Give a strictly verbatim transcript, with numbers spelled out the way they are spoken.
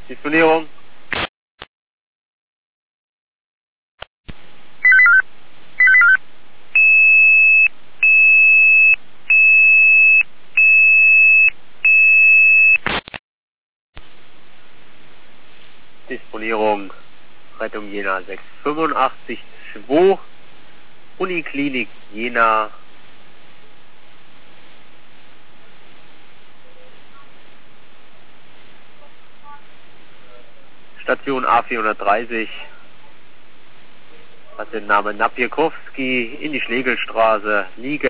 Disponierung. Disponierung. Rettung Jena sechs fünfundachtzig zwei. Uniklinik Jena. Station A vierhundertdreißig. Hat den Namen Napiekowski in die Schlegelstraße. Liege